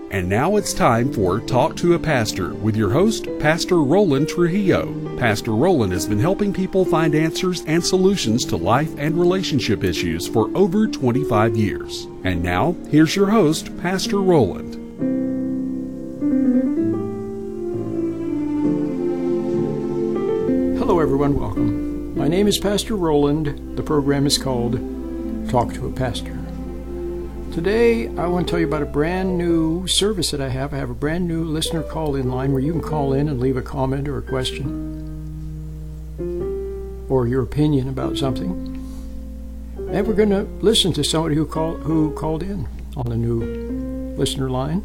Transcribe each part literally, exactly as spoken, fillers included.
And now it's time for Talk to a Pastor with your host, Pastor Roland Trujillo. Pastor Roland has been helping people find answers and solutions to life and relationship issues for over twenty-five years. And now, here's your host, Pastor Roland. Hello everyone, welcome. My name is Pastor Roland. The program is called Talk to a Pastor. Today, I want to tell you about a brand new service that I have. I have a brand new listener call-in line where you can call in and leave a comment or a question or your opinion about something. And we're going to listen to somebody who called who called in on the new listener line.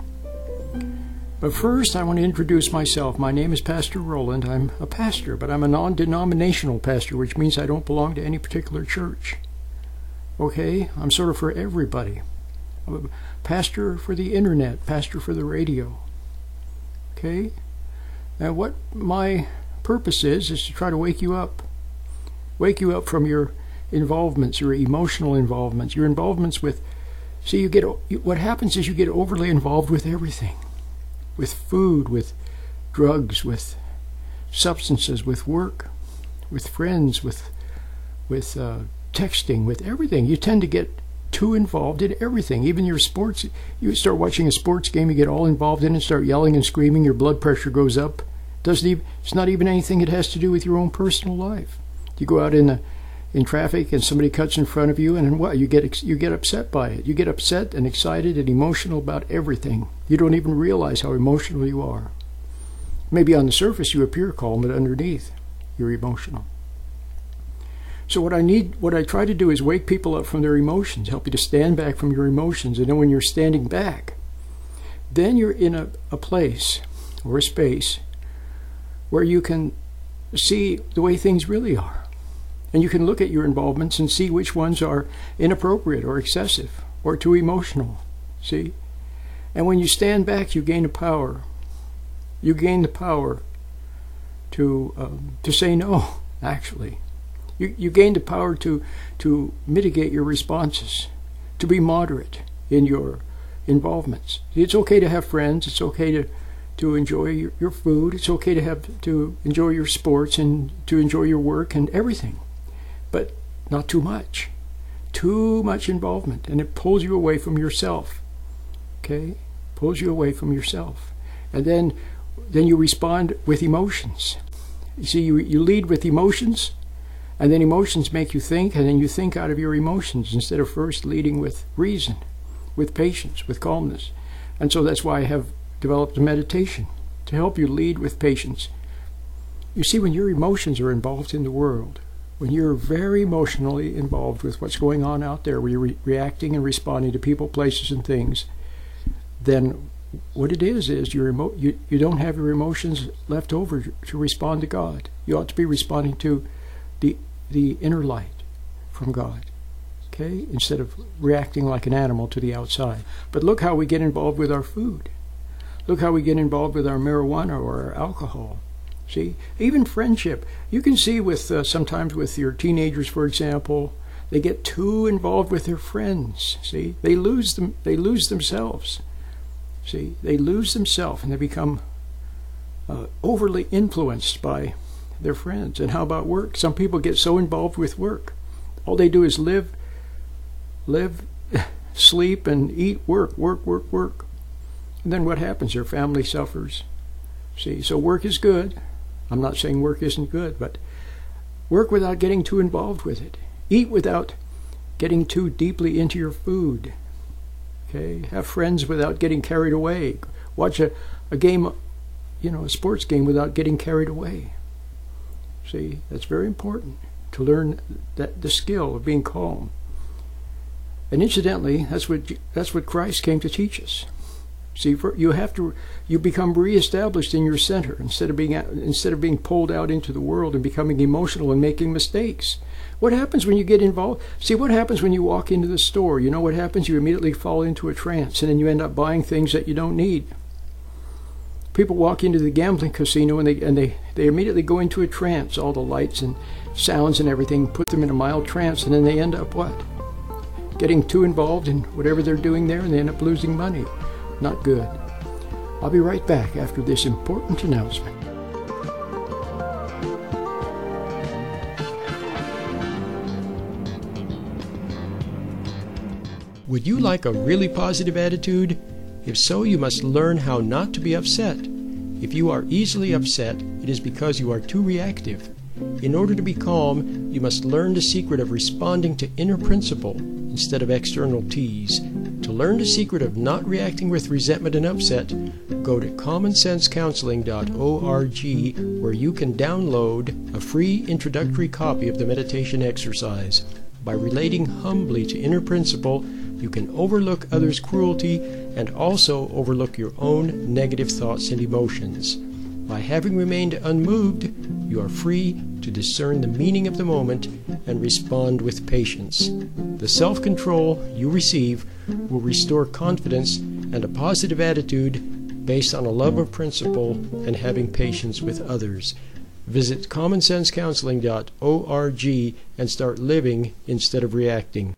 But first, I want to introduce myself. My name is Pastor Roland. I'm a pastor, but I'm a non-denominational pastor, which means I don't belong to any particular church. Okay? I'm sort of for everybody. I'm a pastor for the internet, pastor for the radio. Okay? And what my purpose is, is to try to wake you up. Wake you up from your involvements, your emotional involvements, your involvements with, see, you get, what happens is you get overly involved with everything. With food, with drugs, with substances, with work, with friends, with, with uh, texting, with everything. You tend to get too involved in everything, even your sports. You start watching a sports game, you get all involved in it, start yelling and screaming, your blood pressure goes up. Doesn't even, it's not even anything that has to do with your own personal life. You go out in the, in traffic and somebody cuts in front of you, and then what? You get you get upset by it. You get upset and excited and emotional about everything. You don't even realize how emotional you are. Maybe on the surface you appear calm, but underneath you're emotional. So what I need, what I try to do is wake people up from their emotions, help you to stand back from your emotions. And then when you're standing back, then you're in a, a place or a space where you can see the way things really are. And you can look at your involvements and see which ones are inappropriate or excessive or too emotional. See? And when you stand back, you gain the power. You gain the power to um, to say no, actually. You, you gain the power to, to mitigate your responses, to be moderate in your involvements. It's okay to have friends. It's okay to, to enjoy your, your food. It's okay to have to enjoy your sports and to enjoy your work and everything. But not too much. Too much involvement, and it pulls you away from yourself. Okay? Pulls you away from yourself. And then, then you respond with emotions. You see, you, you lead with emotions. And then emotions make you think, and then you think out of your emotions instead of first leading with reason, with patience, with calmness. And so that's why I have developed a meditation to help you lead with patience. You see, when your emotions are involved in the world, when you're very emotionally involved with what's going on out there, where you're re- reacting and responding to people, places, and things, then what it is is your emo- you, you don't have your emotions left over to respond to God. You ought to be responding to the the inner light from God, okay, instead of reacting like an animal to the outside. But look how we get involved with our food. Look how we get involved with our marijuana or our alcohol. See, even friendship. You can see with uh, sometimes with your teenagers, for example, they get too involved with their friends. See, they lose them. They lose themselves. See, they lose themselves and they become uh, overly influenced by their friends. And how about work? Some people get so involved with work. All they do is live, live, sleep, and eat, work, work, work, work. And then what happens? Their family suffers. See, so work is good. I'm not saying work isn't good, but work without getting too involved with it. Eat without getting too deeply into your food. Okay? Have friends without getting carried away. Watch a, a game, you know, a sports game without getting carried away. See, that's very important to learn that the skill of being calm. And incidentally, that's what that's what Christ came to teach us. See, for, you have to you become reestablished in your center instead of being instead of being pulled out into the world and becoming emotional and making mistakes. What happens when you get involved? See, what happens when you walk into the store? You know what happens? You immediately fall into a trance, and then you end up buying things that you don't need. People walk into the gambling casino and they and they, they immediately go into a trance. All the lights and sounds and everything put them in a mild trance, and then they end up what? Getting too involved in whatever they're doing there, and they end up losing money. Not good. I'll be right back after this important announcement. Would you like a really positive attitude? If so, you must learn how not to be upset. If you are easily upset, it is because you are too reactive. In order to be calm, you must learn the secret of responding to inner principle instead of external tease. To learn the secret of not reacting with resentment and upset, go to common sense counseling dot org, where you can download a free introductory copy of the meditation exercise. By relating humbly to inner principle, you can overlook others' cruelty and also overlook your own negative thoughts and emotions. By having remained unmoved, you are free to discern the meaning of the moment and respond with patience. The self-control you receive will restore confidence and a positive attitude based on a love of principle and having patience with others. Visit common sense counseling dot org and start living instead of reacting.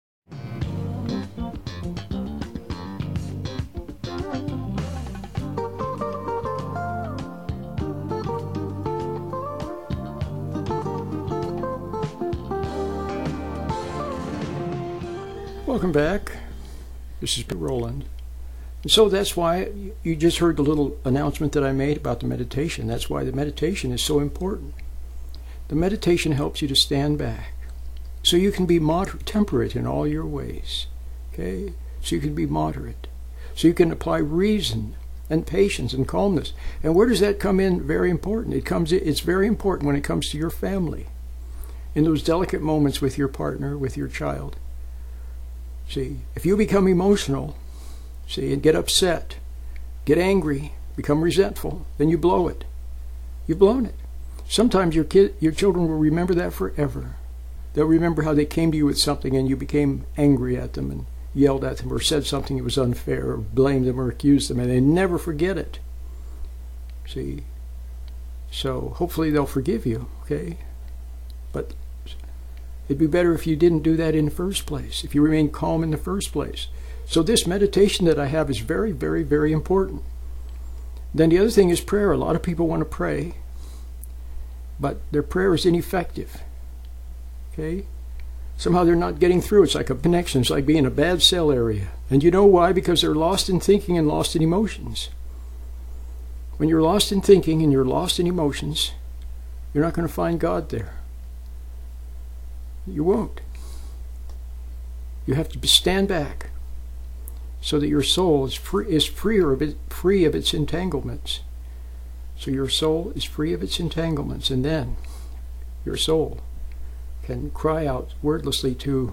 Welcome back. This is Roland. And so that's why you just heard the little announcement that I made about the meditation. That's why the meditation is so important. The meditation helps you to stand back so you can be moderate, temperate in all your ways. Okay? So you can be moderate. So you can apply reason and patience and calmness. And where does that come in? Very important. It comes in, it's very important when it comes to your family. In those delicate moments with your partner, with your child. See, if you become emotional, see, and get upset, get angry, become resentful, then you blow it. You've blown it. Sometimes your kid, your children will remember that forever. They'll remember how they came to you with something and you became angry at them and yelled at them or said something that was unfair or blamed them or accused them, and they never forget it. See, so hopefully they'll forgive you, okay? But it'd be better if you didn't do that in the first place, if you remain calm in the first place. So this meditation that I have is very, very, very important. Then the other thing is prayer. A lot of people want to pray, but their prayer is ineffective. Okay? Somehow they're not getting through. It's like a connection. It's like being in a bad cell area. And you know why? Because they're lost in thinking and lost in emotions. When you're lost in thinking and you're lost in emotions, you're not going to find God there. You won't. You have to stand back so that your soul is free, is freer of it, free of its entanglements. So your soul is free of its entanglements, and then your soul can cry out wordlessly to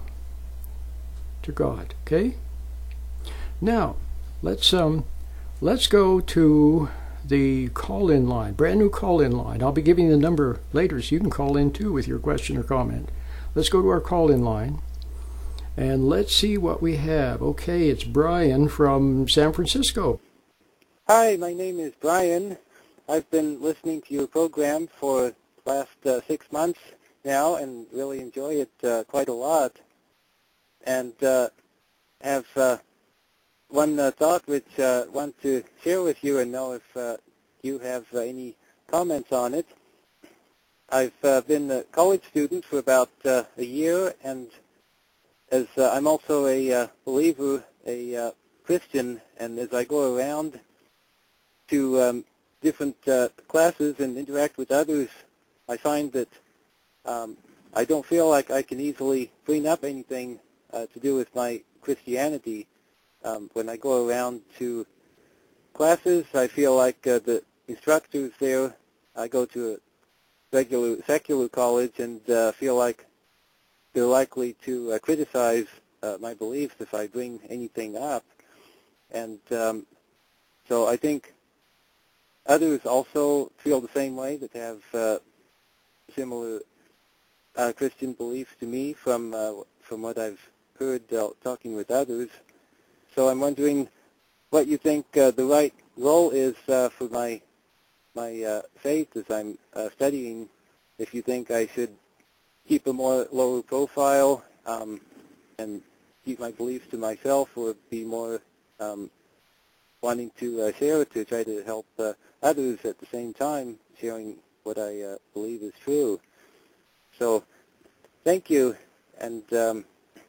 to God. Okay? Now, let's um let's go to the call-in line, brand new call-in line. I'll be giving you the number later, so you can call in too with your question or comment. Let's go to our call-in line, and let's see what we have. Okay, it's Brian from San Francisco. Hi, my name is Brian. I've been listening to your program for the last uh, six months now and really enjoy it uh, quite a lot. And uh, have uh, one uh, thought which I uh, want to share with you and know if uh, you have uh, any comments on it. I've uh, been a college student for about uh, a year, and as uh, I'm also a uh, believer, a uh, Christian, and as I go around to um, different uh, classes and interact with others, I find that um, I don't feel like I can easily bring up anything uh, to do with my Christianity. Um, when I go around to classes, I feel like uh, the instructors there, I go to a regular secular college, and uh, feel like they're likely to uh, criticize uh, my beliefs if I bring anything up. And um, so I think others also feel the same way, that have uh, similar uh, Christian beliefs to me from uh, from what I've heard uh, talking with others. So I'm wondering what you think uh, the right role is uh, for my my uh, faith as I'm uh, studying. If you think I should keep a more lower profile um, and keep my beliefs to myself, or be more um, wanting to uh, share it, to try to help uh, others at the same time, sharing what I uh, believe is true. So, thank you, and um,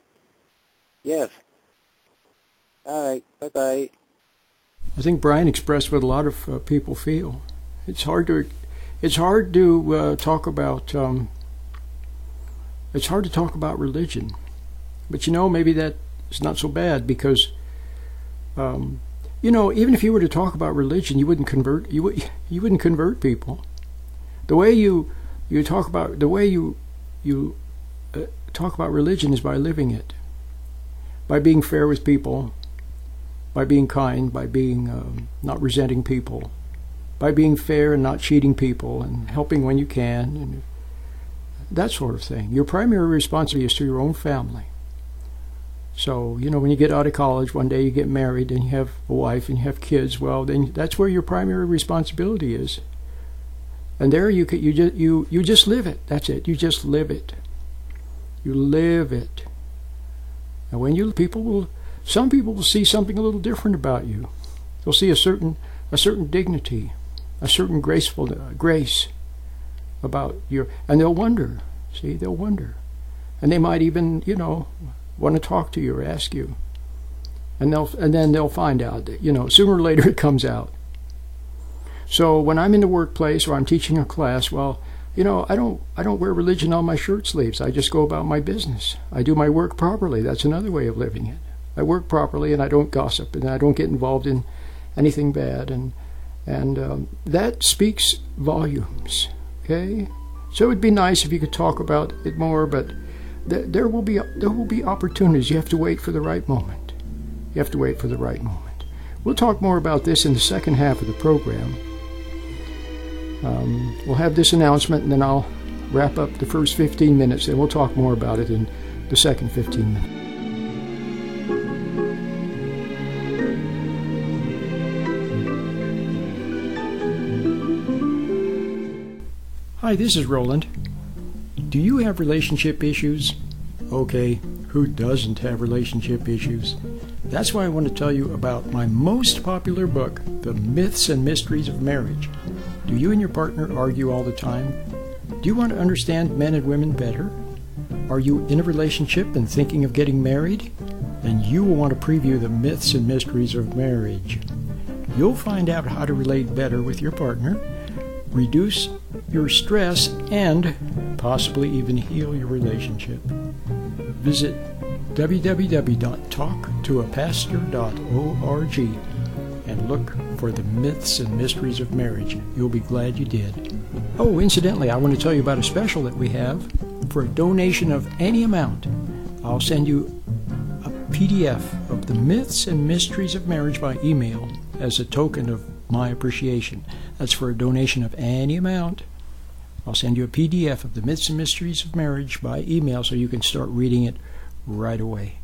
yes. All right, bye-bye. I think Brian expressed what a lot of uh, people feel. It's hard to, it's hard to uh, talk about, um, it's hard to talk about religion. But you know, maybe that is not so bad, because, um, you know, even if you were to talk about religion, you wouldn't convert, you would, you wouldn't convert people. The way you, you talk about, the way you, you uh, talk about religion is by living it, by being fair with people, by being kind, by being um, not resenting people, by being fair and not cheating people, and helping when you can, and that sort of thing. Your primary responsibility is to your own family. So, you know, when you get out of college, one day you get married and you have a wife and you have kids, well, then that's where your primary responsibility is. And there you can, you just you you just live it. That's it. You just live it. You live it. And when you people will, some people will see something a little different about you. They'll see a certain a certain dignity, a certain graceful uh, grace about your, and they'll wonder. See, they'll wonder, and they might even, you know, want to talk to you or ask you, and they'll and then they'll find out that, you know, sooner or later it comes out. So when I'm in the workplace or I'm teaching a class, well, you know, I don't I don't wear religion on my shirt sleeves. I just go about my business. I do my work properly. That's another way of living it. I work properly, and I don't gossip, and I don't get involved in anything bad, and and um, that speaks volumes. Okay, so it'd be nice if you could talk about it more, but th there will be there will be opportunities. You have to wait for the right moment. You have to wait for the right moment. We'll talk more about this in the second half of the program. Um, we'll have this announcement, and then I'll wrap up the first fifteen minutes, and we'll talk more about it in the second fifteen minutes. Hi, this is Roland. Do you have relationship issues? Okay, who doesn't have relationship issues? That's why I want to tell you about my most popular book, The Myths and Mysteries of Marriage. Do you and your partner argue all the time? Do you want to understand men and women better? Are you in a relationship and thinking of getting married? Then you will want to preview The Myths and Mysteries of Marriage. You'll find out how to relate better with your partner, reduce your stress, and possibly even heal your relationship. Visit w w w dot talk to a pastor dot org and look for The Myths and Mysteries of Marriage. You'll be glad you did. Oh, incidentally, I want to tell you about a special that we have. For a donation of any amount, I'll send you a P D F of The Myths and Mysteries of Marriage by email as a token of my appreciation. That's for a donation of any amount. I'll send you a P D F of The Myths and Mysteries of Marriage by email so you can start reading it right away.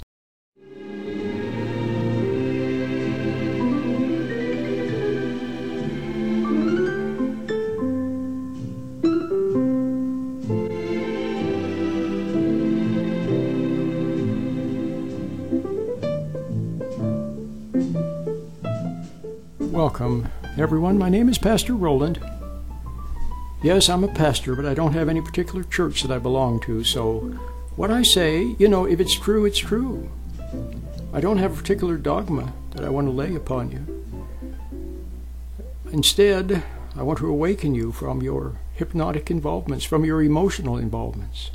Welcome, everyone. My name is Pastor Roland. Yes, I'm a pastor, but I don't have any particular church that I belong to, so what I say, you know, if it's true, it's true. I don't have a particular dogma that I want to lay upon you. Instead, I want to awaken you from your hypnotic involvements, from your emotional involvements.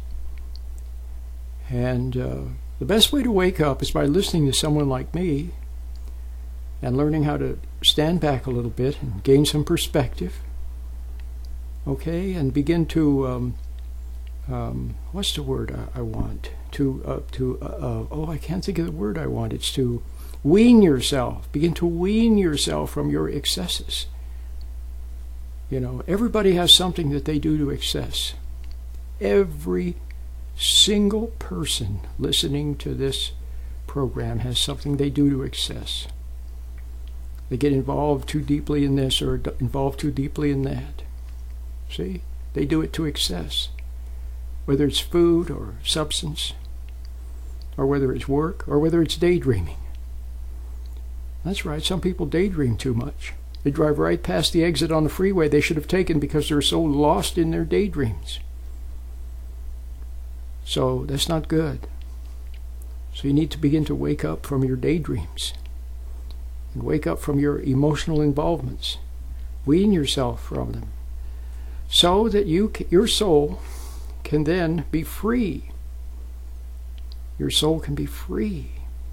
And uh, the best way to wake up is by listening to someone like me and learning how to stand back a little bit and gain some perspective. Okay, and begin to, um, um, what's the word I, I want? To, uh, to uh, uh, oh, I can't think of the word I want. It's to wean yourself. Begin to wean yourself from your excesses. You know, everybody has something that they do to excess. Every single person listening to this program has something they do to excess. They get involved too deeply in this or involved too deeply in that. See? They do it to excess. Whether it's food or substance, or whether it's work, or whether it's daydreaming. That's right, some people daydream too much. They drive right past the exit on the freeway they should have taken because they're so lost in their daydreams. So that's not good. So you need to begin to wake up from your daydreams and wake up from your emotional involvements. Wean yourself from them so that you, your soul can then be free. Your soul can be free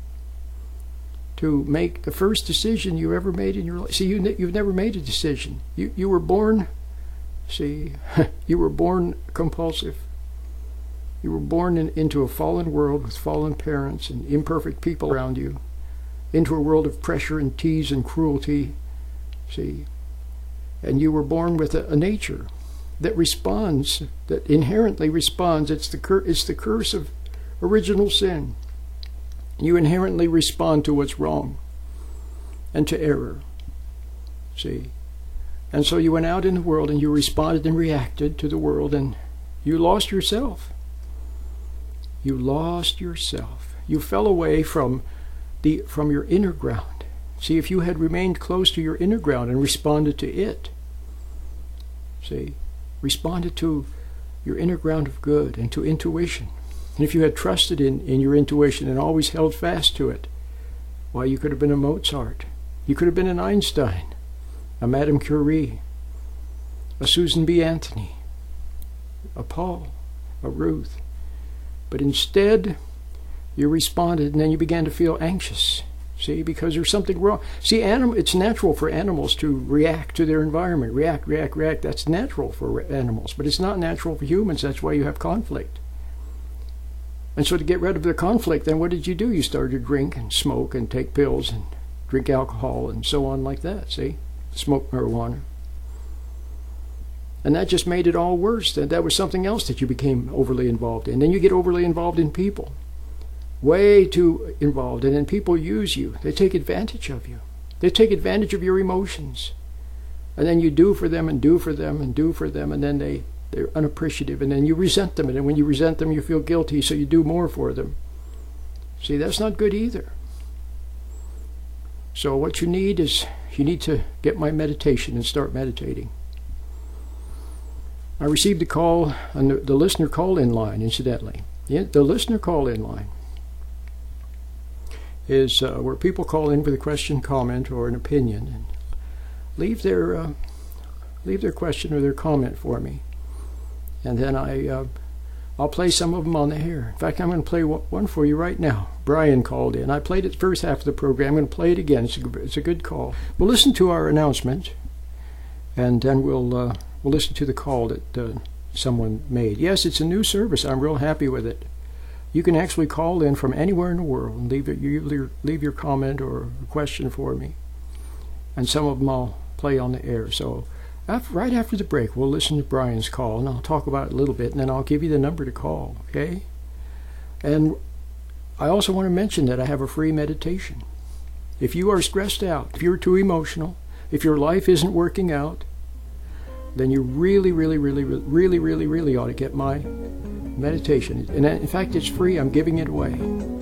to make the first decision you ever made in your life. See, you, you've never made a decision. You, you were born, see, you were born compulsive. You were born in, into a fallen world with fallen parents and imperfect people around you, into a world of pressure and tease and cruelty, see. And you were born with a, a nature that responds, that inherently responds. It's the, cur it's the curse of original sin. You inherently respond to what's wrong and to error, see. And so you went out in the world and you responded and reacted to the world, and you lost yourself. You lost yourself. You fell away from the from your inner ground. See, if you had remained close to your inner ground and responded to it, see, responded to your inner ground of good and to intuition, and if you had trusted in, in your intuition and always held fast to it, why, you could have been a Mozart. You could have been an Einstein, a Madame Curie, a Susan B. Anthony, a Paul, a Ruth. But instead, you responded, and then you began to feel anxious, see, because there's something wrong. See, anim it's natural for animals to react to their environment. React, react, react. That's natural for animals, but it's not natural for humans. That's why you have conflict. And so to get rid of the conflict, then what did you do? You started to drink and smoke and take pills and drink alcohol and so on like that, see? Smoke marijuana. And that just made it all worse. That that was something else that you became overly involved in. Then you get overly involved in people. Way too involved. And then people use you. They take advantage of you. They take advantage of your emotions. And then you do for them and do for them and do for them. And then they, they're unappreciative. And then you resent them. And then when you resent them, you feel guilty. So you do more for them. See, that's not good either. So what you need is, you need to get my meditation and start meditating. I received a call on the, the listener call-in line, incidentally. The, the listener call-in line is uh, where people call in with a question, comment, or an opinion, and leave their uh, leave their question or their comment for me, and then I uh, I'll play some of them on the air. In fact, I'm going to play one for you right now. Brian called in. I played it the first half of the program. I'm going to play it again. It's a, it's a good call. We'll listen to our announcement, and then we'll. Uh, We'll listen to the call that uh, someone made. Yes, it's a new service. I'm real happy with it. You can actually call in from anywhere in the world and leave, it, you leave your comment or a question for me. And some of them I'll play on the air. So after, right after the break, we'll listen to Brian's call, and I'll talk about it a little bit, and then I'll give you the number to call, okay? And I also want to mention that I have a free meditation. If you are stressed out, if you're too emotional, if your life isn't working out, then you really, really, really, really, really, really ought to get my meditation. And in fact, it's free. I'm giving it away.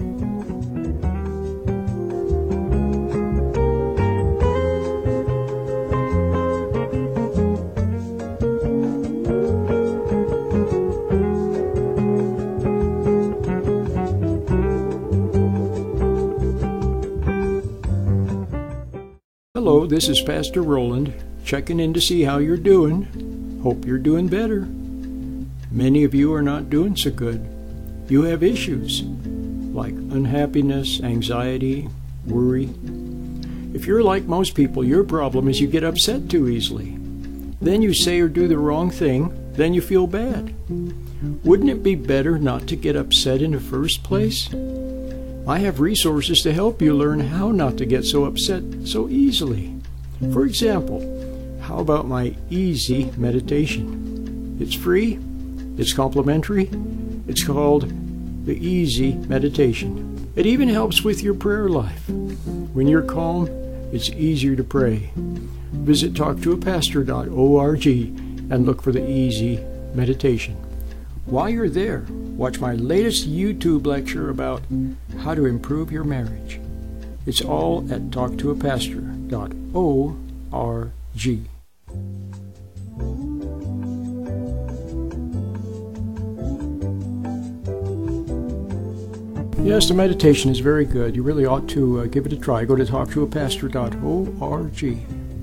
Hello, this is Pastor Roland, checking in to see how you're doing. Hope you're doing better. Many of you are not doing so good. You have issues like unhappiness, anxiety, worry. If you're like most people, your problem is you get upset too easily. Then you say or do the wrong thing, then you feel bad. Wouldn't it be better not to get upset in the first place? I have resources to help you learn how not to get so upset so easily. For example, how about my easy meditation? It's free, it's complimentary, it's called the Easy Meditation. It even helps with your prayer life. When you're calm, it's easier to pray. Visit talk to a pastor dot org and look for the Easy Meditation. While you're there, watch my latest YouTube lecture about how to improve your marriage. It's all at talk to a pastor dot org. Yes, the meditation is very good. You really ought to uh, give it a try. Go to talk to a pastor dot org.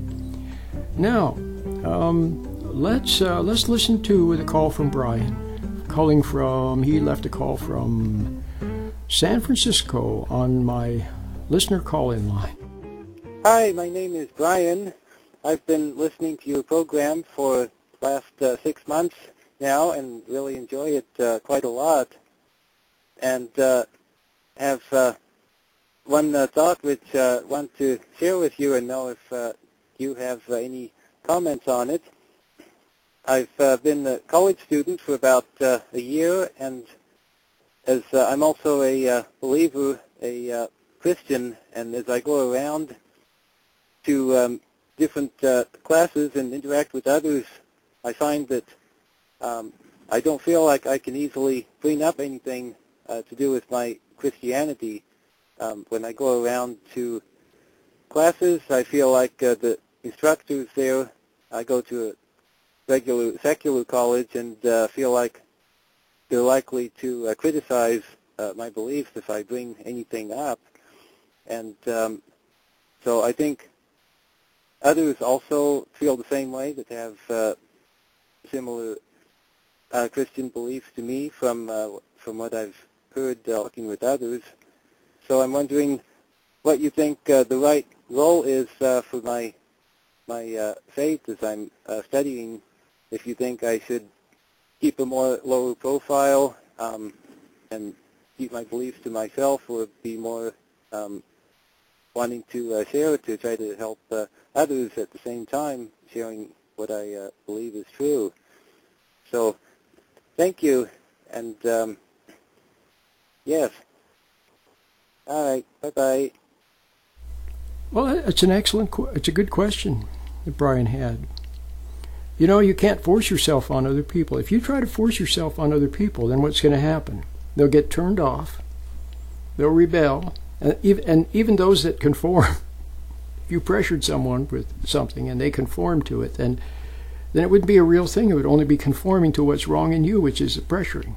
Now, um, let's uh, let's listen to the call from Brian, calling from. He left a call from San Francisco on my listener call-in line. Hi, my name is Brian. I've been listening to your program for the last uh, six months now and really enjoy it uh, quite a lot. And uh, have uh, one uh, thought which I uh, want to share with you and know if uh, you have uh, any comments on it. I've uh, been a college student for about uh, a year, and as uh, I'm also a uh, believer, a uh, Christian, and as I go around to um, different uh, classes and interact with others, I find that um, I don't feel like I can easily bring up anything uh, to do with my Christianity. Um, when I go around to classes, I feel like uh, the instructors there, I go to a regular secular college and uh, feel like they're likely to uh, criticize uh, my beliefs if I bring anything up. And um, so I think others also feel the same way, that have uh, similar uh, Christian beliefs to me from uh, from what I've heard uh, talking with others. So I'm wondering what you think uh, the right role is uh, for my my uh, faith as I'm uh, studying. If you think I should keep a more lower profile um, and keep my beliefs to myself, or be more um, wanting to uh, share to try to help uh, others at the same time, sharing what I uh, believe is true. So thank you, and um, yes. All right, bye-bye. Well, it's an excellent, it's a good question that Brian had. You know, you can't force yourself on other people. If you try to force yourself on other people, then what's going to happen? They'll get turned off. They'll rebel. And even, and even those that conform, if you pressured someone with something and they conform to it, then, then it wouldn't be a real thing. It would only be conforming to what's wrong in you, which is the pressuring.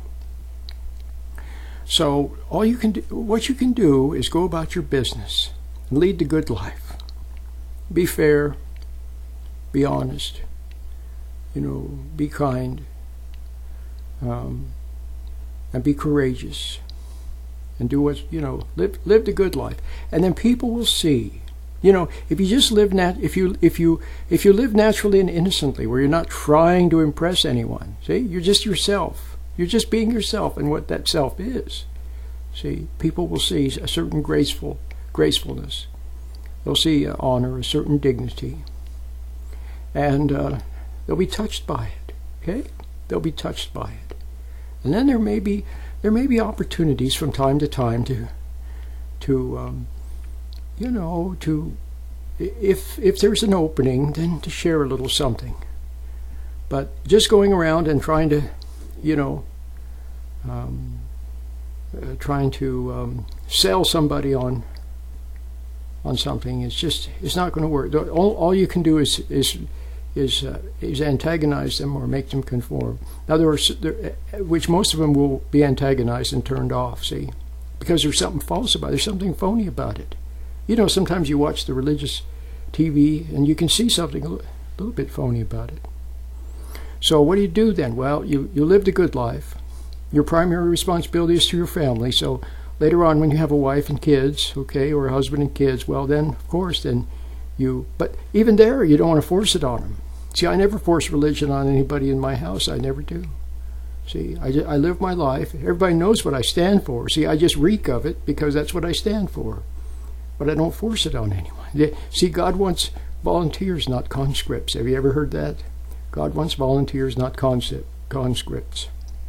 So all you can do, what you can do is go about your business and lead the good life. Be fair. Be honest. You know, be kind, um, and be courageous, and do what, you know, live live the good life, and then people will see. You know, if you just live nat, if you if you if you live naturally and innocently, where you're not trying to impress anyone, see, you're just yourself. You're just being yourself, and what that self is. See, people will see a certain graceful gracefulness. They'll see uh, honor, a certain dignity, and. Uh, They'll be touched by it, okay? They'll be touched by it. And then there may be there may be opportunities from time to time to, to um, you know, to, if if there's an opening, then to share a little something. But just going around and trying to, you know, um, uh, trying to um, sell somebody on on something, it's just, it's not going to work. All all you can do is is is uh, is antagonize them or make them conform. Now there are, there, which most of them will be antagonized and turned off, see, because there's something false about it. There's something phony about it. You know, sometimes you watch the religious T V and you can see something a little, a little bit phony about it. So what do you do then? Well, you, you live the good life. Your primary responsibility is to your family. So later on when you have a wife and kids, okay, or a husband and kids, well then, of course, then you, but even there, you don't want to force it on them. See, I never force religion on anybody in my house. I never do. See, I, I live my life. Everybody knows what I stand for. See, I just reek of it because that's what I stand for. But I don't force it on anyone. See, God wants volunteers, not conscripts. Have you ever heard that? God wants volunteers, not concept, conscripts.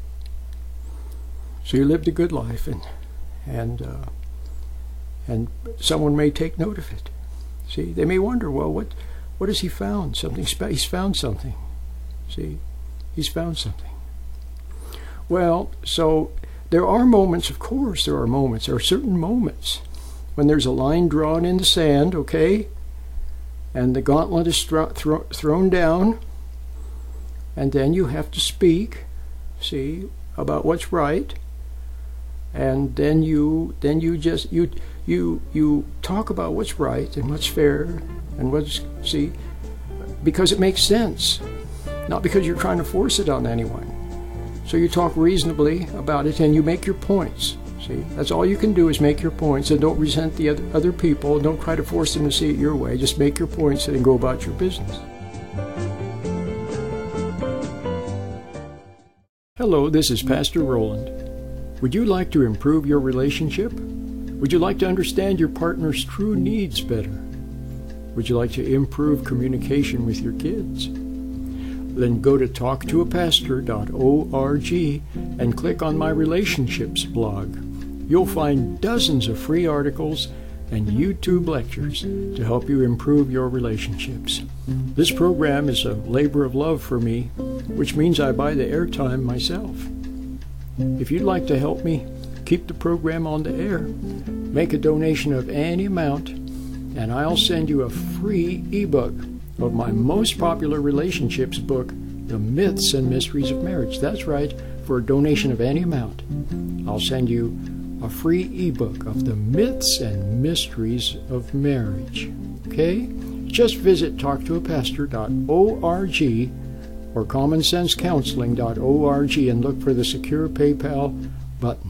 So you lived a good life, and and uh, and someone may take note of it. See, they may wonder, well, what what has he found? Something spe- he's found something. See, he's found something. Well, so there are moments, of course, there are moments. There are certain moments when there's a line drawn in the sand, okay, and the gauntlet is thro- thro- thrown down, and then you have to speak, see, about what's right, and then you then you just you you you talk about what's right and what's fair and what's, see, because it makes sense, not because you're trying to force it on anyone. So you talk reasonably about it and you make your points. See, that's all you can do is make your points, and don't resent the other, other people. Don't try to force them to see it your way. Just make your points and go about your business. Hello, this is Pastor Roland. Would you like to improve your relationship? Would you like to understand your partner's true needs better? Would you like to improve communication with your kids? Then go to talk to a pastor dot org and click on my relationships blog. You'll find dozens of free articles and YouTube lectures to help you improve your relationships. This program is a labor of love for me, which means I buy the airtime myself. If you'd like to help me keep the program on the air, make a donation of any amount, and I'll send you a free ebook of my most popular relationships book, The Myths and Mysteries of Marriage. That's right, for a donation of any amount, I'll send you a free ebook of the myths and mysteries of marriage. Okay? Just visit talk to a pastor dot org or common sense counseling dot org and look for the secure PayPal button.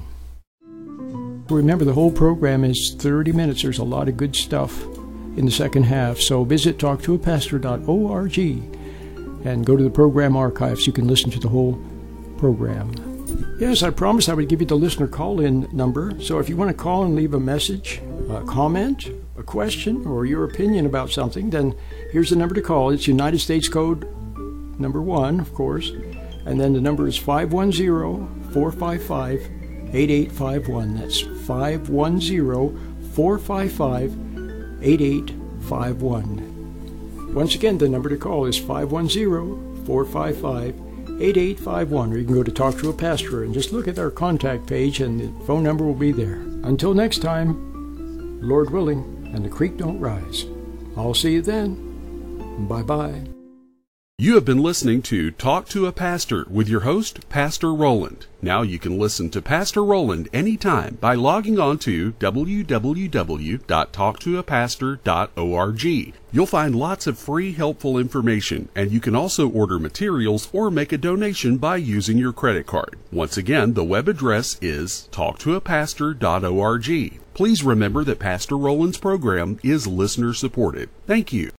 Remember, the whole program is thirty minutes. There's a lot of good stuff in the second half. So visit talk to a pastor dot org and go to the program archives. You can listen to the whole program. Yes, I promised I would give you the listener call-in number. So if you want to call and leave a message, a comment, a question, or your opinion about something, then here's the number to call. It's United States code number one, of course. And then the number is five one zero, four five five, eight eight five one. That's five one zero, four five five, eight eight five one. Once again, the number to call is five one zero, four five five, eight eight five one, or you can go to Talk to a Pastor and just look at our contact page and the phone number will be there. Until next time, Lord willing, and the creek don't rise. I'll see you then. Bye-bye. You have been listening to Talk to a Pastor with your host, Pastor Roland. Now you can listen to Pastor Roland anytime by logging on to w w w dot talk to a pastor dot org. You'll find lots of free, helpful information, and you can also order materials or make a donation by using your credit card. Once again, the web address is talk to a pastor dot org. Please remember that Pastor Roland's program is listener-supported. Thank you.